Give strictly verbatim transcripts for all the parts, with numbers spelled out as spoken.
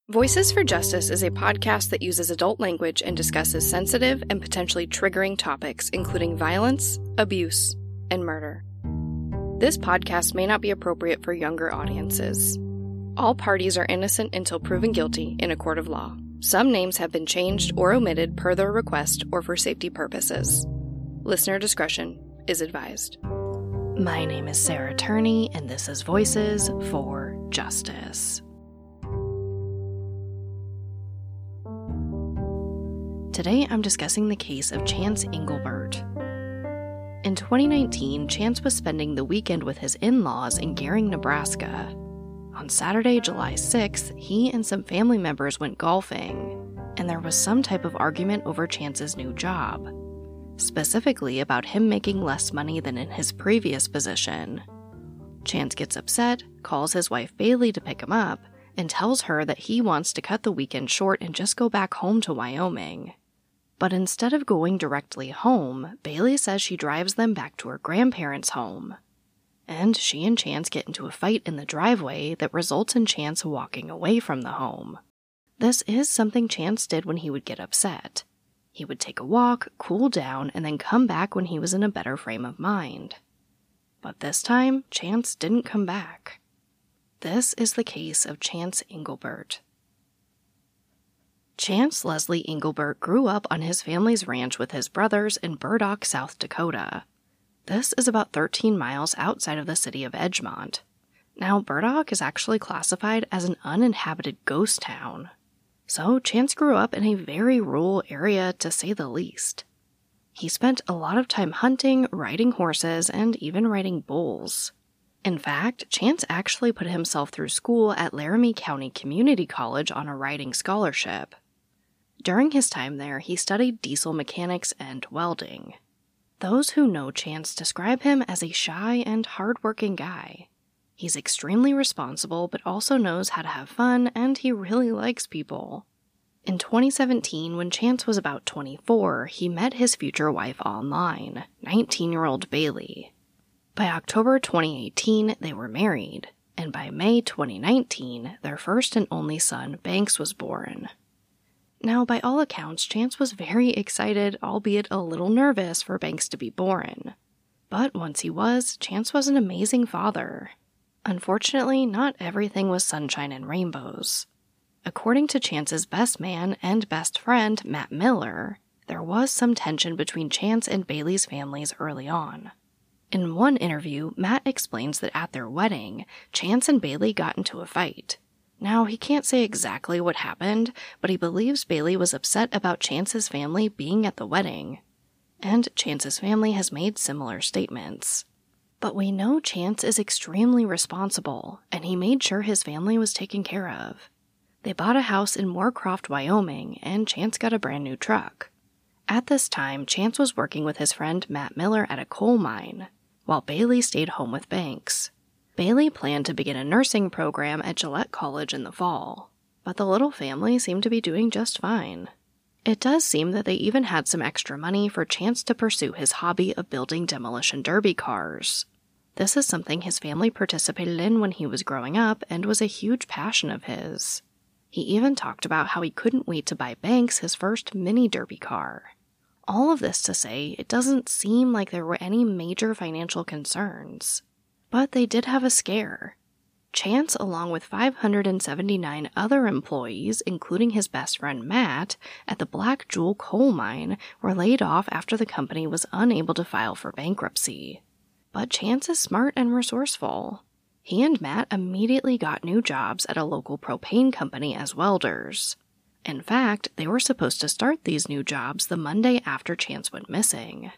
Voices for Justice is a podcast that uses adult language and discusses sensitive and potentially triggering topics, including violence, abuse, and murder. This podcast may not be appropriate for younger audiences. All parties are innocent until proven guilty in a court of law. Some names have been changed or omitted per their request or for safety purposes. Listener discretion is advised. My name is Sarah Turney, and this is Voices for Justice. Today, I'm discussing the case of Chance Engelbert. In twenty nineteen, Chance was spending the weekend with his in-laws in Gering, Nebraska. On Saturday, July sixth, he and some family members went golfing, and there was some type of argument over Chance's new job, specifically about him making less money than in his previous position. Chance gets upset, calls his wife Bailey to pick him up, and tells her that he wants to cut the weekend short and just go back home to Wyoming. But instead of going directly home, Bailey says she drives them back to her grandparents' home. And she and Chance get into a fight in the driveway that results in Chance walking away from the home. This is something Chance did when he would get upset. He would take a walk, cool down, and then come back when he was in a better frame of mind. But this time, Chance didn't come back. This is the case of Chance Engelbert. Chance Leslie Engelbert grew up on his family's ranch with his brothers in Burdock, South Dakota. This is about thirteen miles outside of the city of Edgemont. Now, Burdock is actually classified as an uninhabited ghost town. So, Chance grew up in a very rural area, to say the least. He spent a lot of time hunting, riding horses, and even riding bulls. In fact, Chance actually put himself through school at Laramie County Community College on a riding scholarship. During his time there, he studied diesel mechanics and welding. Those who know Chance describe him as a shy and hardworking guy. He's extremely responsible, but also knows how to have fun, and he really likes people. In twenty seventeen, when Chance was about twenty-four, he met his future wife online, nineteen-year-old Bailey. By October twenty eighteen, they were married, and by May twenty nineteen, their first and only son, Banks, was born. Now, by all accounts, Chance was very excited, albeit a little nervous, for Banks to be born. But once he was, Chance was an amazing father. Unfortunately, not everything was sunshine and rainbows. According to Chance's best man and best friend, Matt Miller, there was some tension between Chance and Bailey's families early on. In one interview, Matt explains that at their wedding, Chance and Bailey got into a fight. Now, he can't say exactly what happened, but he believes Bailey was upset about Chance's family being at the wedding. And Chance's family has made similar statements. But we know Chance is extremely responsible, and he made sure his family was taken care of. They bought a house in Moorcroft, Wyoming, and Chance got a brand new truck. At this time, Chance was working with his friend Matt Miller at a coal mine, while Bailey stayed home with Banks. Bailey planned to begin a nursing program at Gillette College in the fall, but the little family seemed to be doing just fine. It does seem that they even had some extra money for Chance to pursue his hobby of building demolition derby cars. This is something his family participated in when he was growing up and was a huge passion of his. He even talked about how he couldn't wait to buy Banks his first mini derby car. All of this to say, it doesn't seem like there were any major financial concerns. But they did have a scare. Chance, along with five hundred seventy-nine other employees, including his best friend Matt, at the Black Jewel coal mine, were laid off after the company was unable to file for bankruptcy. But Chance is smart and resourceful. He and Matt immediately got new jobs at a local propane company as welders. In fact, they were supposed to start these new jobs the Monday after Chance went missing.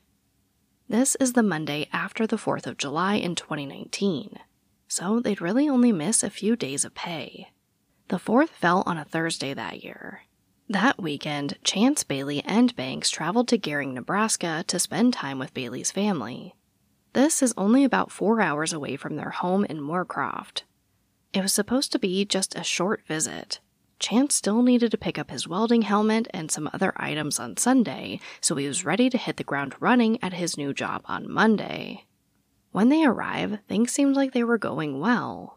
This is the Monday after the fourth of July in twenty nineteen, so they'd really only miss a few days of pay. The fourth fell on a Thursday that year. That weekend, Chance, Bailey, and Banks traveled to Gering, Nebraska to spend time with Bailey's family. This is only about four hours away from their home in Moorcroft. It was supposed to be just a short visit. Chance still needed to pick up his welding helmet and some other items on Sunday, so he was ready to hit the ground running at his new job on Monday. When they arrived, things seemed like they were going well.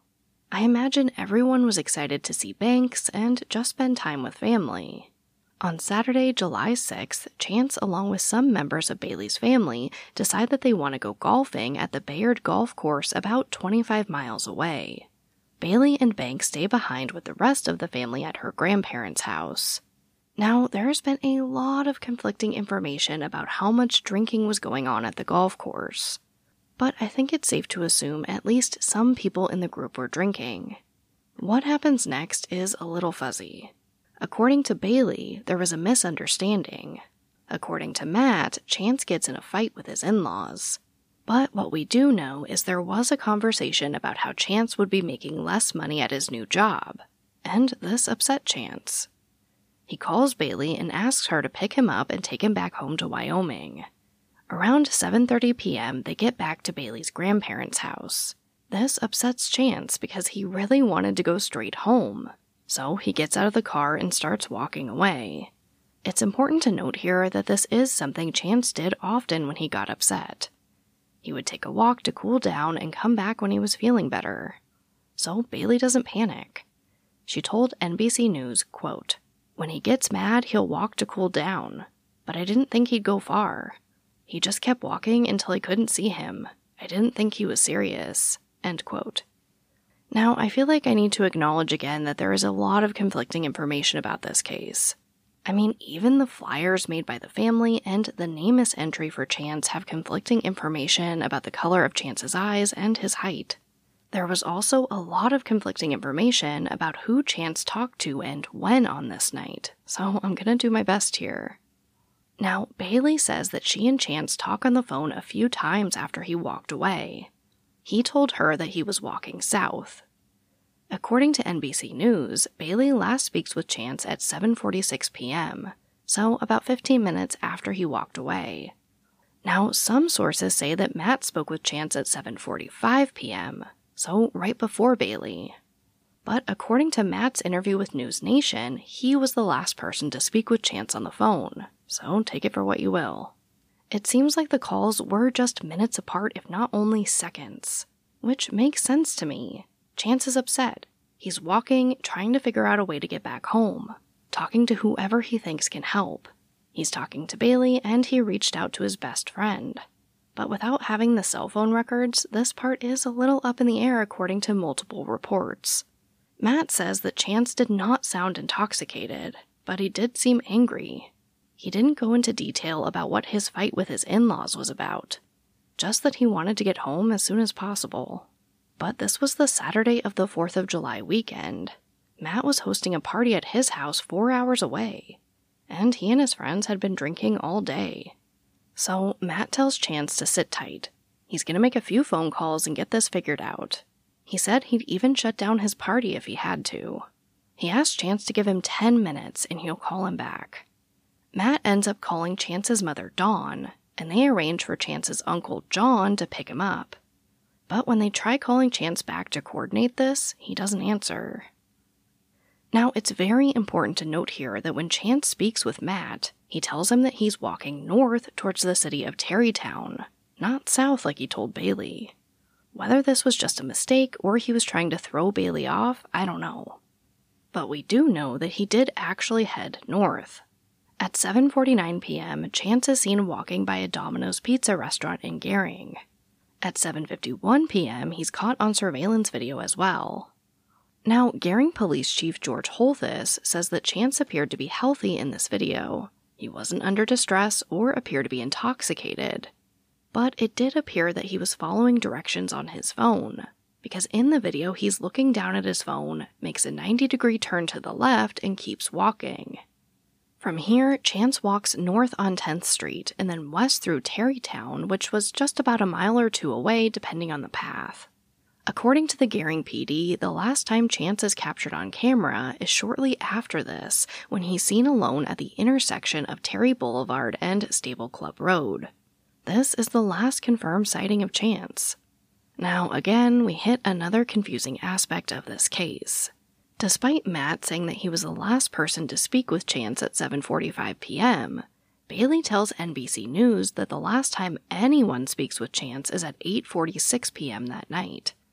I imagine everyone was excited to see Banks and just spend time with family. On Saturday, July sixth, Chance, along with some members of Bailey's family, decide that they want to go golfing at the Bayard Golf Course about twenty-five miles away. Bailey and Banks stay behind with the rest of the family at her grandparents' house. Now, there's been a lot of conflicting information about how much drinking was going on at the golf course. But I think it's safe to assume at least some people in the group were drinking. What happens next is a little fuzzy. According to Bailey, there was a misunderstanding. According to Matt, Chance gets in a fight with his in-laws. But what we do know is there was a conversation about how Chance would be making less money at his new job, and this upset Chance. He calls Bailey and asks her to pick him up and take him back home to Wyoming. Around seven thirty p.m., they get back to Bailey's grandparents' house. This upsets Chance because he really wanted to go straight home. So he gets out of the car and starts walking away. It's important to note here that this is something Chance did often when he got upset. He would take a walk to cool down and come back when he was feeling better. So Bailey doesn't panic. She told N B C News, quote, "When he gets mad, he'll walk to cool down. But I didn't think he'd go far. He just kept walking until I couldn't see him. I didn't think he was serious." End quote. Now, I feel like I need to acknowledge again that there is a lot of conflicting information about this case. I mean, even the flyers made by the family and the NamUs entry for Chance have conflicting information about the color of Chance's eyes and his height. There was also a lot of conflicting information about who Chance talked to and when on this night, so I'm gonna do my best here. Now, Bailey says that she and Chance talk on the phone a few times after he walked away. He told her that he was walking south. According to N B C News, Bailey last speaks with Chance at seven forty-six p.m., so about fifteen minutes after he walked away. Now, some sources say that Matt spoke with Chance at seven forty-five p.m., so right before Bailey. But according to Matt's interview with News Nation, he was the last person to speak with Chance on the phone, so take it for what you will. It seems like the calls were just minutes apart, if not only seconds. Which makes sense to me. Chance is upset. He's walking, trying to figure out a way to get back home, talking to whoever he thinks can help. He's talking to Bailey, and he reached out to his best friend. But without having the cell phone records, this part is a little up in the air according to multiple reports. Matt says that Chance did not sound intoxicated, but he did seem angry. He didn't go into detail about what his fight with his in-laws was about, just that he wanted to get home as soon as possible. But this was the Saturday of the fourth of July weekend. Matt was hosting a party at his house four hours away, and he and his friends had been drinking all day. So Matt tells Chance to sit tight. He's going to make a few phone calls and get this figured out. He said he'd even shut down his party if he had to. He asked Chance to give him ten minutes and he'll call him back. Matt ends up calling Chance's mother, Dawn, and they arrange for Chance's uncle, John, to pick him up. But when they try calling Chance back to coordinate this, he doesn't answer. Now, it's very important to note here that when Chance speaks with Matt, he tells him that he's walking north towards the city of Tarrytown, not south like he told Bailey. Whether this was just a mistake or he was trying to throw Bailey off, I don't know. But we do know that he did actually head north. At seven forty-nine p.m., Chance is seen walking by a Domino's Pizza restaurant in Gering. At seven fifty-one p.m., he's caught on surveillance video as well. Now, Gering Police Chief George Holthus says that Chance appeared to be healthy in this video. He wasn't under distress or appeared to be intoxicated. But it did appear that he was following directions on his phone, because in the video he's looking down at his phone, makes a ninety degree turn to the left, and keeps walking. From here, Chance walks north on tenth street and then west through Tarrytown, which was just about a mile or two away depending on the path. According to the Gering P D, the last time Chance is captured on camera is shortly after this, when he's seen alone at the intersection of Terry Boulevard and Stable Club Road. This is the last confirmed sighting of Chance. Now, again, we hit another confusing aspect of this case. Despite Matt saying that he was the last person to speak with Chance at seven forty-five p.m., Bailey tells N B C News that the last time anyone speaks with Chance is at eight forty-six p.m. that night.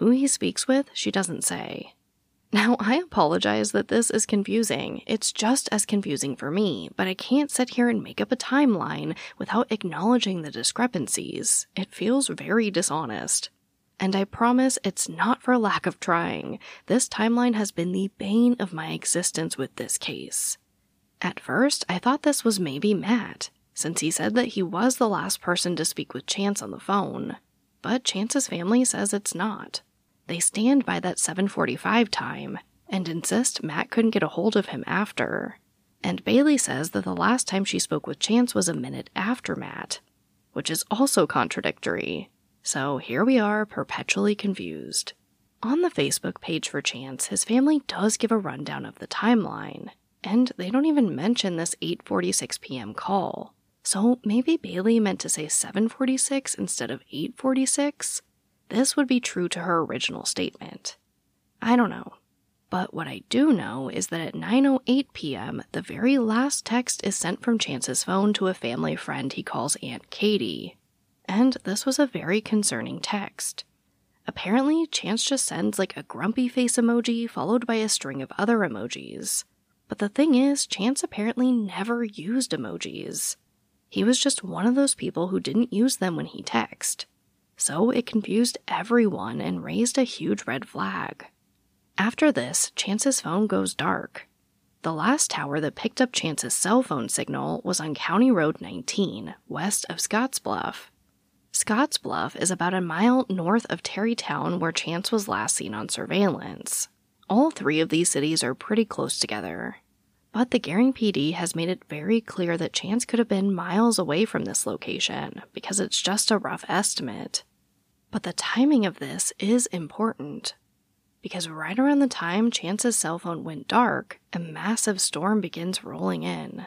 Who he speaks with, she doesn't say. Now, I apologize that this is confusing. It's just as confusing for me, but I can't sit here and make up a timeline without acknowledging the discrepancies. It feels very dishonest. And I promise it's not for lack of trying. This timeline has been the bane of my existence with this case. At first, I thought this was maybe Matt, since he said that he was the last person to speak with Chance on the phone. But Chance's family says it's not. They stand by that seven forty-five time and insist Matt couldn't get a hold of him after. And Bailey says that the last time she spoke with Chance was a minute after Matt, which is also contradictory. So here we are, perpetually confused. On the Facebook page for Chance, his family does give a rundown of the timeline, and they don't even mention this eight forty-six p.m. call. So maybe Bailey meant to say seven forty-six instead of eight forty-six? This would be true to her original statement. I don't know. But what I do know is that at nine oh eight p.m., the very last text is sent from Chance's phone to a family friend he calls Aunt Katie. And this was a very concerning text. Apparently, Chance just sends like a grumpy face emoji followed by a string of other emojis. But the thing is, Chance apparently never used emojis. He was just one of those people who didn't use them when he texted. So it confused everyone and raised a huge red flag. After this, Chance's phone goes dark. The last tower that picked up Chance's cell phone signal was on County Road nineteen, west of Scottsbluff. Scottsbluff is about a mile north of Terrytown, where Chance was last seen on surveillance. All three of these cities are pretty close together. But the Gering P D has made it very clear that Chance could have been miles away from this location, because it's just a rough estimate. But the timing of this is important, because right around the time Chance's cell phone went dark, a massive storm begins rolling in.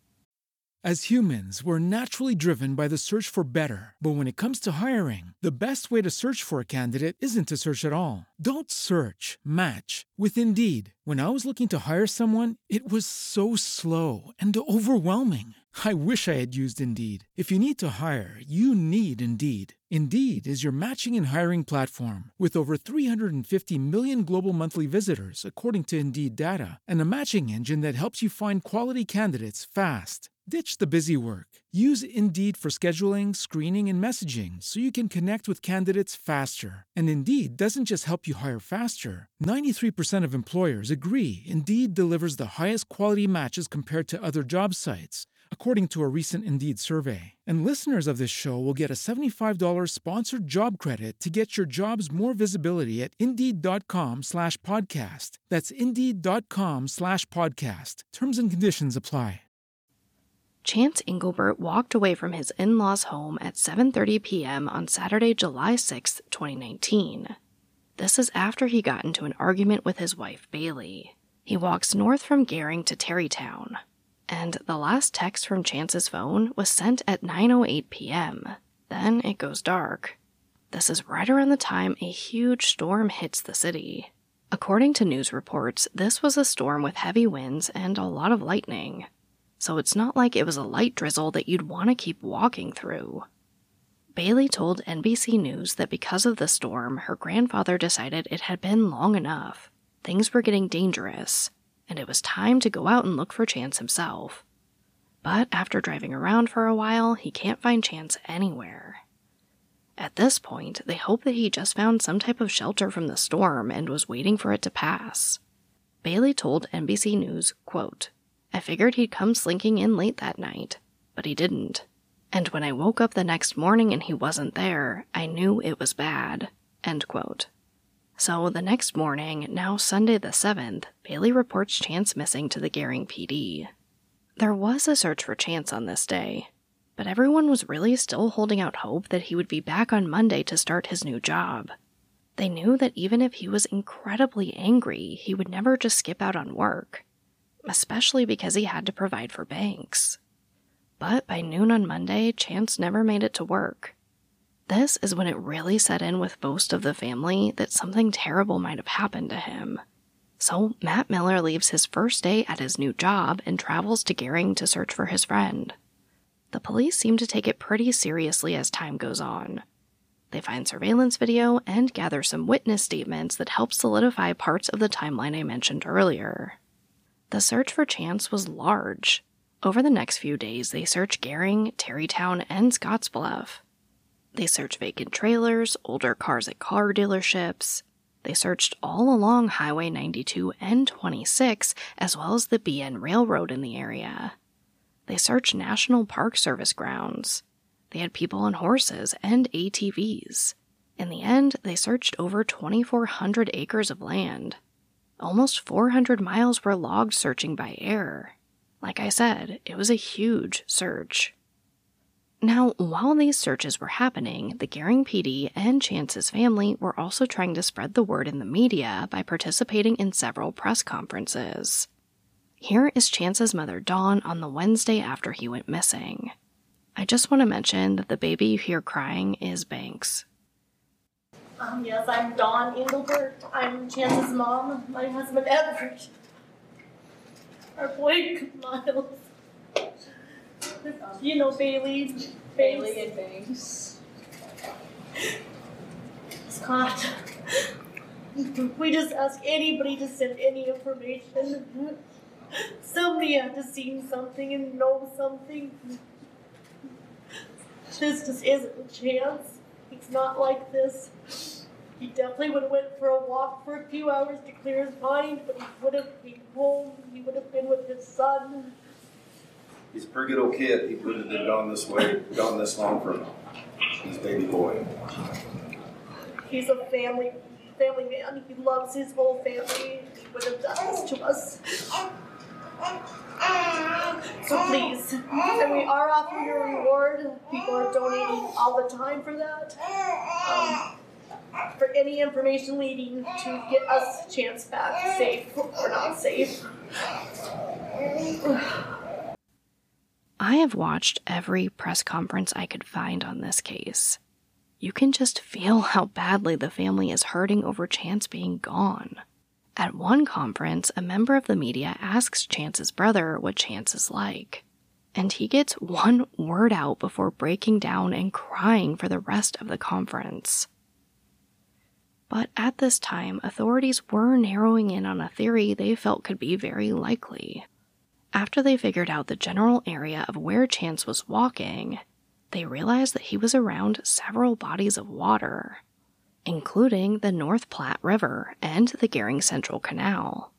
As humans, we're naturally driven by the search for better. But when it comes to hiring, the best way to search for a candidate isn't to search at all. Don't search, match with Indeed. When I was looking to hire someone, it was so slow and overwhelming. I wish I had used Indeed. If you need to hire, you need Indeed. Indeed is your matching and hiring platform with over three hundred fifty million global monthly visitors, according to Indeed data, and a matching engine that helps you find quality candidates fast. Ditch the busy work. Use Indeed for scheduling, screening, and messaging so you can connect with candidates faster. And Indeed doesn't just help you hire faster. ninety-three percent of employers agree Indeed delivers the highest quality matches compared to other job sites, according to a recent Indeed survey. And listeners of this show will get a seventy-five dollars sponsored job credit to get your jobs more visibility at Indeed.com slash podcast. That's Indeed.com slash podcast. Terms and conditions apply. Chance Engelbert walked away from his in-laws' home at seven thirty p.m. on Saturday, July sixth, twenty nineteen. This is after he got into an argument with his wife, Bailey. He walks north from Gering to Terrytown. And the last text from Chance's phone was sent at nine oh eight p.m. Then it goes dark. This is right around the time a huge storm hits the city. According to news reports, this was a storm with heavy winds and a lot of lightning. So it's not like it was a light drizzle that you'd want to keep walking through. Bailey told N B C News that because of the storm, her grandfather decided it had been long enough. Things were getting dangerous, and it was time to go out and look for Chance himself. But after driving around for a while, he can't find Chance anywhere. At this point, they hope that he just found some type of shelter from the storm and was waiting for it to pass. Bailey told N B C News, quote, "I figured he'd come slinking in late that night, but he didn't. And when I woke up the next morning and he wasn't there, I knew it was bad." End quote. So the next morning, now Sunday the seventh, Bailey reports Chance missing to the Gering P D. There was a search for Chance on this day, but everyone was really still holding out hope that he would be back on Monday to start his new job. They knew that even if he was incredibly angry, he would never just skip out on work, especially because he had to provide for Banks. But by noon on Monday, Chance never made it to work. This is when it really set in with most of the family that something terrible might have happened to him. So Matt Miller leaves his first day at his new job and travels to Gering to search for his friend. The police seem to take it pretty seriously as time goes on. They find surveillance video and gather some witness statements that help solidify parts of the timeline I mentioned earlier. The search for Chance was large. Over the next few days, they search Gering, Terrytown, and Scottsbluff. They searched vacant trailers, older cars at car dealerships. They searched all along Highway ninety-two and twenty-six, as well as the B N Railroad in the area. They searched National Park Service grounds. They had people on horses and A T Vs. In the end, they searched over twenty-four hundred acres of land. Almost four hundred miles were logged searching by air. Like I said, it was a huge search. Now, while these searches were happening, the Gering P D and Chance's family were also trying to spread the word in the media by participating in several press conferences. Here is Chance's mother, Dawn, on the Wednesday after he went missing. I just want to mention that the baby you hear crying is Banks. Um, yes, I'm Dawn Engelbert. I'm Chance's mom. My husband, Everett. Our boy, Miles. You know Bailey. Bailey and Banks. Scott. We just ask anybody to send any information. Somebody had to see something and know something. This just isn't a Chance. He's not like this. He definitely would have went for a walk for a few hours to clear his mind, but he would have been home. He would have been with his son. He's a pretty good old kid. He wouldn't have been gone this way, gone this long for his baby boy. He's a family family man. He loves his whole family. He would have done this to us. So please, and we are offering a reward. People are donating all the time for that. Um, for any information leading to get us Chance back, safe or not safe. I have watched every press conference I could find on this case. You can just feel how badly the family is hurting over Chance being gone. At one conference, a member of the media asks Chance's brother what Chance is like, and he gets one word out before breaking down and crying for the rest of the conference. But at this time, authorities were narrowing in on a theory they felt could be very likely. After they figured out the general area of where Chance was walking, they realized that he was around several bodies of water, including the North Platte River and the Gering Central Canal.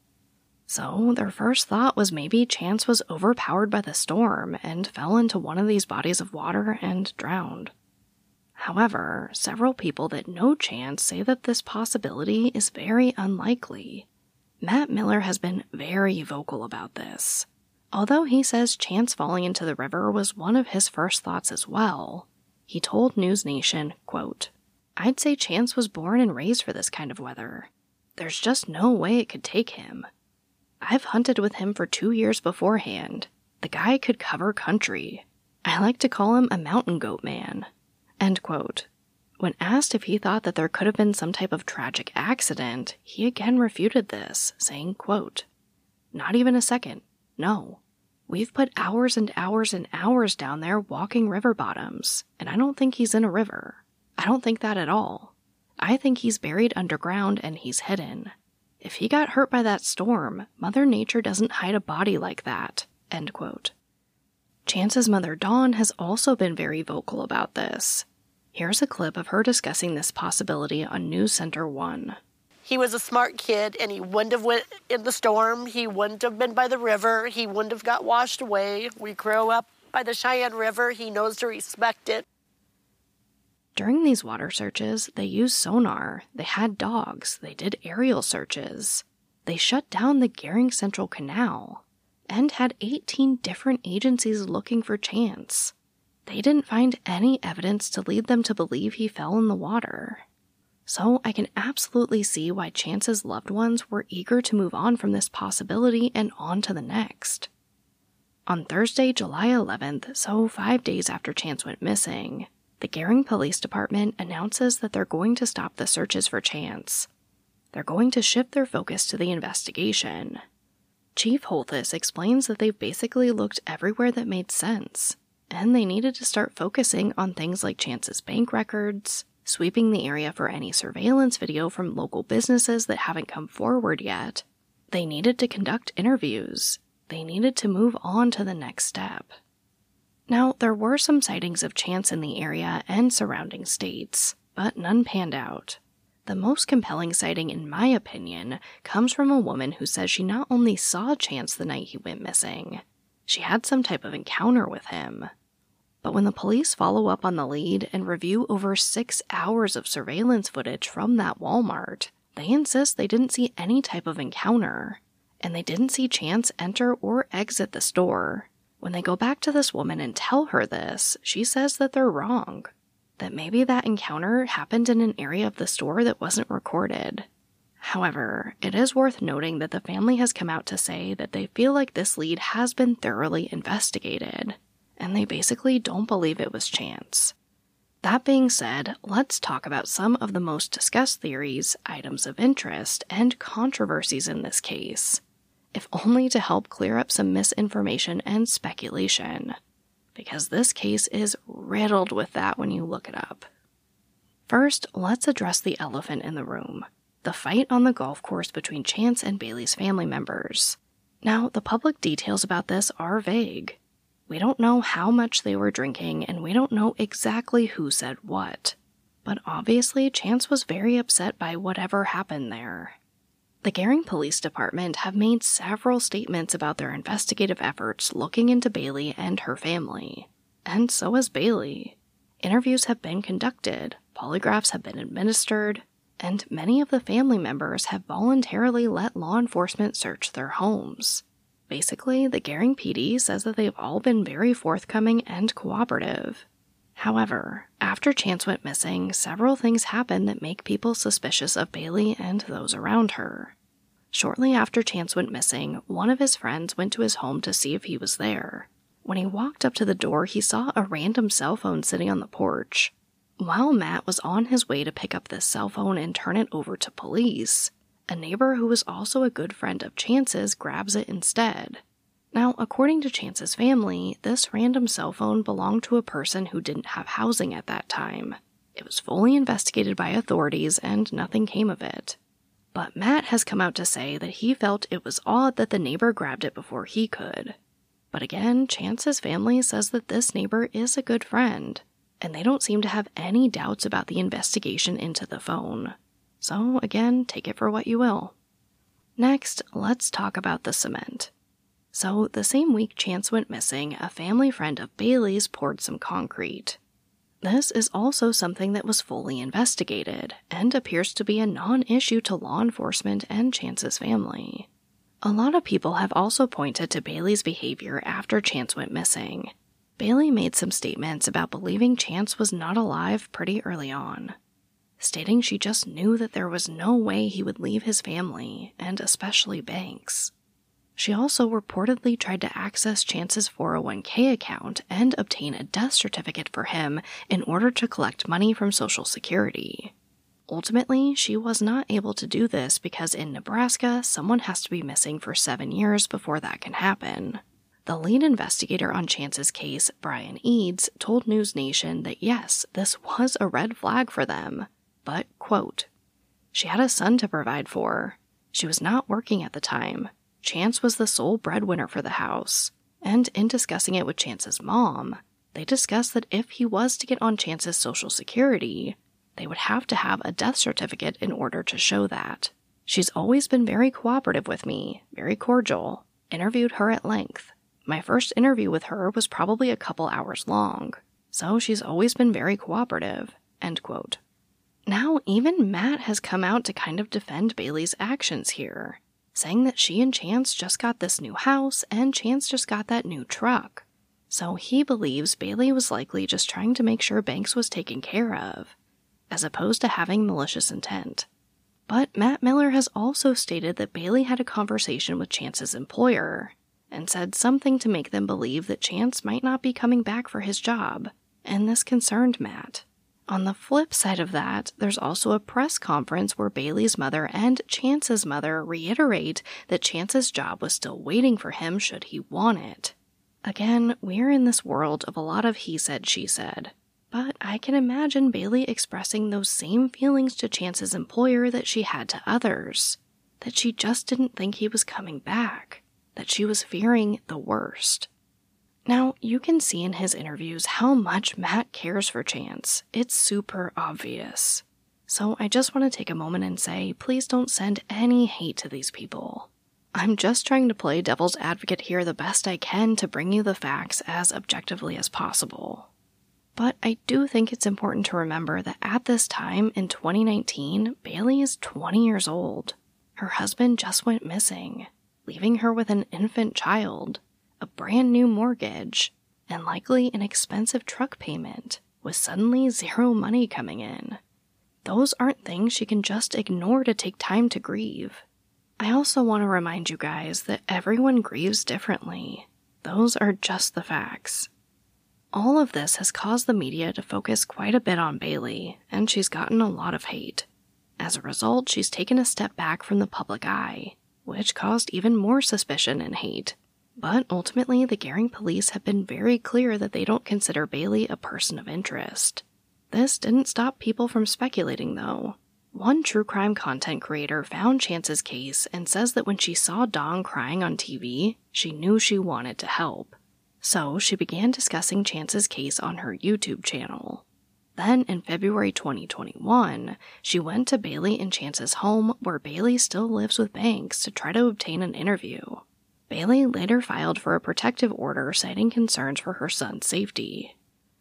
So their first thought was maybe Chance was overpowered by the storm and fell into one of these bodies of water and drowned. However, several people that know Chance say that this possibility is very unlikely. Matt Miller has been very vocal about this. Although he says Chance falling into the river was one of his first thoughts as well, he told News Nation, quote, "I'd say Chance was born and raised for this kind of weather. There's just no way it could take him. I've hunted with him for two years beforehand. The guy could cover country. I like to call him a mountain goat man." End quote. When asked if he thought that there could have been some type of tragic accident, he again refuted this, saying, quote, "Not even a second. No. We've put hours and hours and hours down there walking river bottoms, and I don't think he's in a river. I don't think that at all. I think he's buried underground and he's hidden. If he got hurt by that storm, Mother Nature doesn't hide a body like that." End quote. Chance's mother, Dawn, has also been very vocal about this. Here's a clip of her discussing this possibility on News Center one. He was a smart kid, and he wouldn't have went in the storm. He wouldn't have been by the river. He wouldn't have got washed away. We grew up by the Cheyenne River. He knows to respect it. During these water searches, they used sonar, they had dogs, they did aerial searches. They shut down the Gering Central Canal, and had eighteen different agencies looking for Chance. They didn't find any evidence to lead them to believe he fell in the water. So I can absolutely see why Chance's loved ones were eager to move on from this possibility and on to the next. On Thursday, July eleventh, so five days after Chance went missing, the Gering Police Department announces that they're going to stop the searches for Chance. They're going to shift their focus to the investigation. Chief Holthus explains that they've basically looked everywhere that made sense, and they needed to start focusing on things like Chance's bank records, sweeping the area for any surveillance video from local businesses that haven't come forward yet. They needed to conduct interviews. They needed to move on to the next step. Now, there were some sightings of Chance in the area and surrounding states, but none panned out. The most compelling sighting, in my opinion, comes from a woman who says she not only saw Chance the night he went missing, she had some type of encounter with him. But when the police follow up on the lead and review over six hours of surveillance footage from that Walmart, they insist they didn't see any type of encounter, and they didn't see Chance enter or exit the store. When they go back to this woman and tell her this, she says that they're wrong, that maybe that encounter happened in an area of the store that wasn't recorded. However, it is worth noting that the family has come out to say that they feel like this lead has been thoroughly investigated, and they basically don't believe it was Chance. That being said, let's talk about some of the most discussed theories, items of interest, and controversies in this case, if only to help clear up some misinformation and speculation, because this case is riddled with that when you look it up. First, let's address the elephant in the room, the fight on the golf course between Chance and Bailey's family members. Now, the public details about this are vague. We don't know how much they were drinking, and we don't know exactly who said what. But obviously, Chance was very upset by whatever happened there. The Gering Police Department have made several statements about their investigative efforts looking into Bailey and her family. And so has Bailey. Interviews have been conducted, polygraphs have been administered, and many of the family members have voluntarily let law enforcement search their homes. Basically, the Gering P D says that they've all been very forthcoming and cooperative. However, after Chance went missing, several things happened that make people suspicious of Bailey and those around her. Shortly after Chance went missing, one of his friends went to his home to see if he was there. When he walked up to the door, he saw a random cell phone sitting on the porch. While Matt was on his way to pick up this cell phone and turn it over to police, a neighbor who was also a good friend of Chance's grabs it instead. Now, according to Chance's family, this random cell phone belonged to a person who didn't have housing at that time. It was fully investigated by authorities and nothing came of it. But Matt has come out to say that he felt it was odd that the neighbor grabbed it before he could. But again, Chance's family says that this neighbor is a good friend, and they don't seem to have any doubts about the investigation into the phone. So again, take it for what you will. Next, let's talk about the cement. So, the same week Chance went missing, a family friend of Bailey's poured some concrete. This is also something that was fully investigated, and appears to be a non-issue to law enforcement and Chance's family. A lot of people have also pointed to Bailey's behavior after Chance went missing. Bailey made some statements about believing Chance was not alive pretty early on, stating she just knew that there was no way he would leave his family, and especially Banks. She also reportedly tried to access Chance's four oh one k account and obtain a death certificate for him in order to collect money from Social Security. Ultimately, she was not able to do this because in Nebraska, someone has to be missing for seven years before that can happen. The lead investigator on Chance's case, Brian Eads, told News Nation that yes, this was a red flag for them, but, quote, she had a son to provide for. She was not working at the time. Chance was the sole breadwinner for the house, and in discussing it with Chance's mom, they discussed that if he was to get on Chance's Social Security, they would have to have a death certificate in order to show that. She's always been very cooperative with me, very cordial, interviewed her at length. My first interview with her was probably a couple hours long, so she's always been very cooperative, end quote. Now, even Matt has come out to kind of defend Bailey's actions here, saying that she and Chance just got this new house and Chance just got that new truck. So he believes Bailey was likely just trying to make sure Banks was taken care of, as opposed to having malicious intent. But Matt Miller has also stated that Bailey had a conversation with Chance's employer and said something to make them believe that Chance might not be coming back for his job, and this concerned Matt. On the flip side of that, there's also a press conference where Bailey's mother and Chance's mother reiterate that Chance's job was still waiting for him should he want it. Again, we're in this world of a lot of he said, she said. But I can imagine Bailey expressing those same feelings to Chance's employer that she had to others. That she just didn't think he was coming back. That she was fearing the worst. Now, you can see in his interviews how much Matt cares for Chance. It's super obvious. So I just want to take a moment and say, please don't send any hate to these people. I'm just trying to play devil's advocate here the best I can to bring you the facts as objectively as possible. But I do think it's important to remember that at this time in twenty nineteen, Bailey is twenty years old. Her husband just went missing, leaving her with an infant child, a brand new mortgage, and likely an expensive truck payment, with suddenly zero money coming in. Those aren't things she can just ignore to take time to grieve. I also want to remind you guys that everyone grieves differently. Those are just the facts. All of this has caused the media to focus quite a bit on Bailey, and she's gotten a lot of hate. As a result, she's taken a step back from the public eye, which caused even more suspicion and hate. But ultimately, the Gering police have been very clear that they don't consider Bailey a person of interest. This didn't stop people from speculating, though. One true crime content creator found Chance's case and says that when she saw Dawn crying on T V, she knew she wanted to help. So she began discussing Chance's case on her YouTube channel. Then, in February twenty twenty-one, she went to Bailey and Chance's home where Bailey still lives with Banks to try to obtain an interview. Bailey later filed for a protective order citing concerns for her son's safety.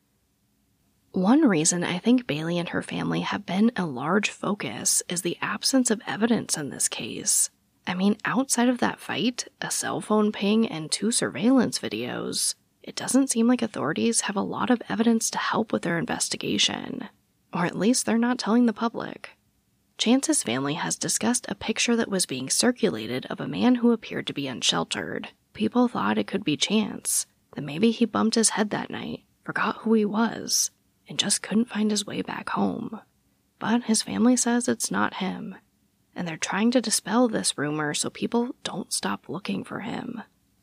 One reason I think Bailey and her family have been a large focus is the absence of evidence in this case. I mean, outside of that fight, a cell phone ping, and two surveillance videos, it doesn't seem like authorities have a lot of evidence to help with their investigation. Or at least they're not telling the public. Chance's family has discussed a picture that was being circulated of a man who appeared to be unsheltered. People thought it could be Chance, that maybe he bumped his head that night, forgot who he was, and just couldn't find his way back home. But his family says it's not him, and they're trying to dispel this rumor so people don't stop looking for him.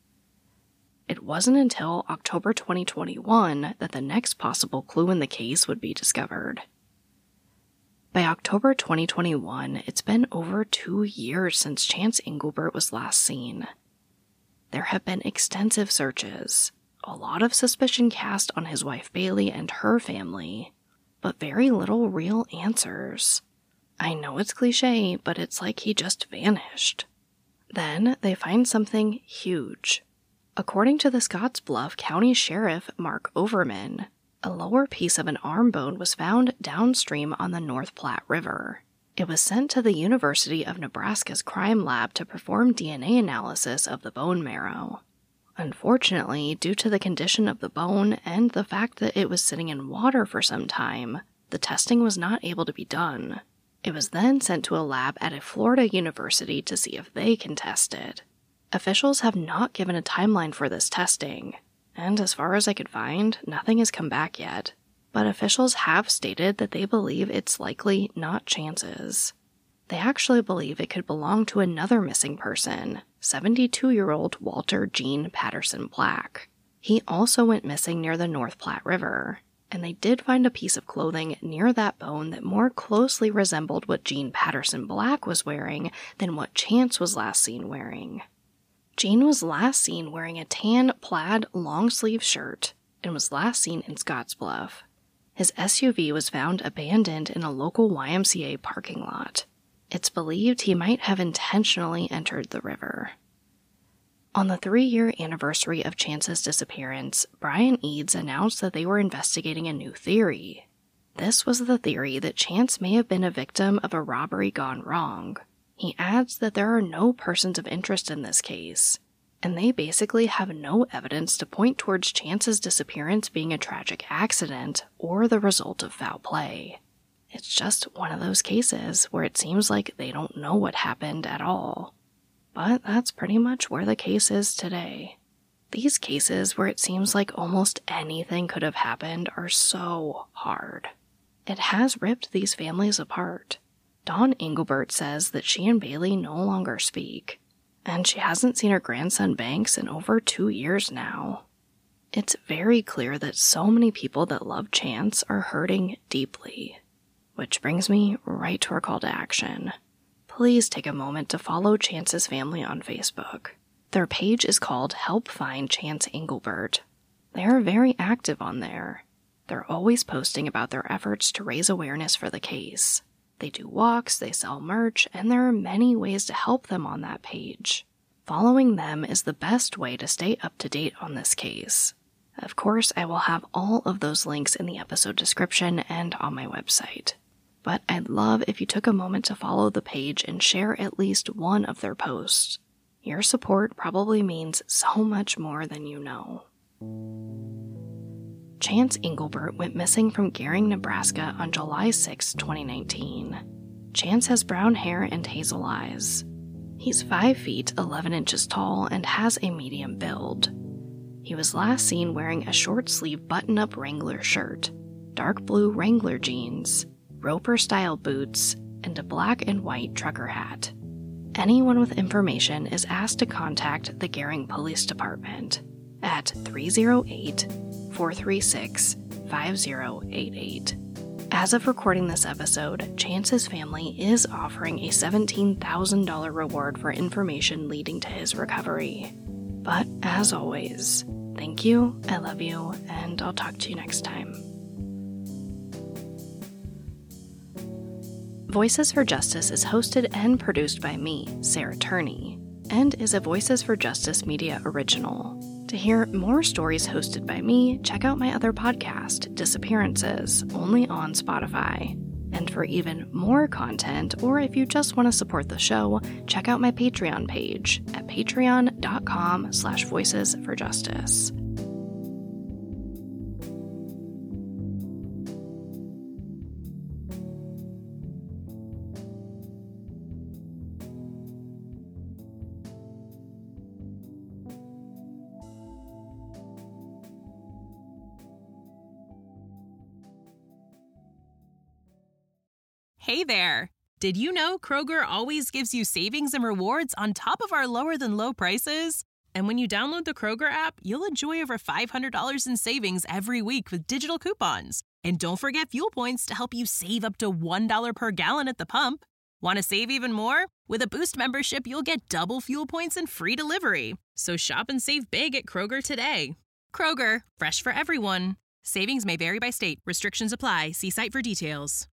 It wasn't until October twenty twenty-one that the next possible clue in the case would be discovered. By October twenty twenty-one, it's been over two years since Chance Engelbert was last seen. There have been extensive searches, a lot of suspicion cast on his wife Bailey and her family, but very little real answers. I know it's cliche, but it's like he just vanished. Then they find something huge. According to the Scottsbluff County Sheriff Mark Overman, a lower piece of an arm bone was found downstream on the North Platte River. It was sent to the University of Nebraska's crime lab to perform D N A analysis of the bone marrow. Unfortunately, due to the condition of the bone and the fact that it was sitting in water for some time, the testing was not able to be done. It was then sent to a lab at a Florida university to see if they can test it. Officials have not given a timeline for this testing, and as far as I could find, nothing has come back yet. But officials have stated that they believe it's likely not Chance's. They actually believe it could belong to another missing person, seventy-two-year-old Walter Gene Patterson Black. He also went missing near the North Platte River, and they did find a piece of clothing near that bone that more closely resembled what Gene Patterson Black was wearing than what Chance was last seen wearing. Gene was last seen wearing a tan plaid long-sleeve shirt and was last seen in Scottsbluff. His S U V was found abandoned in a local Y M C A parking lot. It's believed he might have intentionally entered the river. On the three-year anniversary of Chance's disappearance, Brian Eads announced that they were investigating a new theory. This was the theory that Chance may have been a victim of a robbery gone wrong. He adds that there are no persons of interest in this case, and they basically have no evidence to point towards Chance's disappearance being a tragic accident or the result of foul play. It's just one of those cases where it seems like they don't know what happened at all. But that's pretty much where the case is today. These cases where it seems like almost anything could have happened are so hard. It has ripped these families apart. Dawn Engelbert says that she and Bailey no longer speak, and she hasn't seen her grandson Banks in over two years now. It's very clear that so many people that love Chance are hurting deeply. Which brings me right to our call to action. Please take a moment to follow Chance's family on Facebook. Their page is called Help Find Chance Engelbert. They are very active on there. They're always posting about their efforts to raise awareness for the case. They do walks, they sell merch, and there are many ways to help them on that page. Following them is the best way to stay up to date on this case. Of course, I will have all of those links in the episode description and on my website. But I'd love if you took a moment to follow the page and share at least one of their posts. Your support probably means so much more than you know. Chance Engelbert went missing from Gering, Nebraska on July sixth, twenty nineteen. Chance has brown hair and hazel eyes. He's five feet eleven inches tall and has a medium build. He was last seen wearing a short-sleeve button-up Wrangler shirt, dark blue Wrangler jeans, Roper-style boots, and a black and white trucker hat. Anyone with information is asked to contact the Gering Police Department at three oh eight, four three six, five oh eight eight. As of recording this episode, Chance's family is offering a seventeen thousand dollars reward for information leading to his recovery. But as always, thank you, I love you, and I'll talk to you next time. Voices for Justice is hosted and produced by me, Sarah Turney, and is a Voices for Justice Media original. To hear more stories hosted by me, check out my other podcast, Disappearances, only on Spotify. And for even more content, or if you just want to support the show, check out my Patreon page at patreon.com slash voices for justice. Hey there! Did you know Kroger always gives you savings and rewards on top of our lower-than-low prices? And when you download the Kroger app, you'll enjoy over five hundred dollars in savings every week with digital coupons. And don't forget fuel points to help you save up to one dollar per gallon at the pump. Want to save even more? With a Boost membership, you'll get double fuel points and free delivery. So shop and save big at Kroger today. Kroger, fresh for everyone. Savings may vary by state. Restrictions apply. See site for details.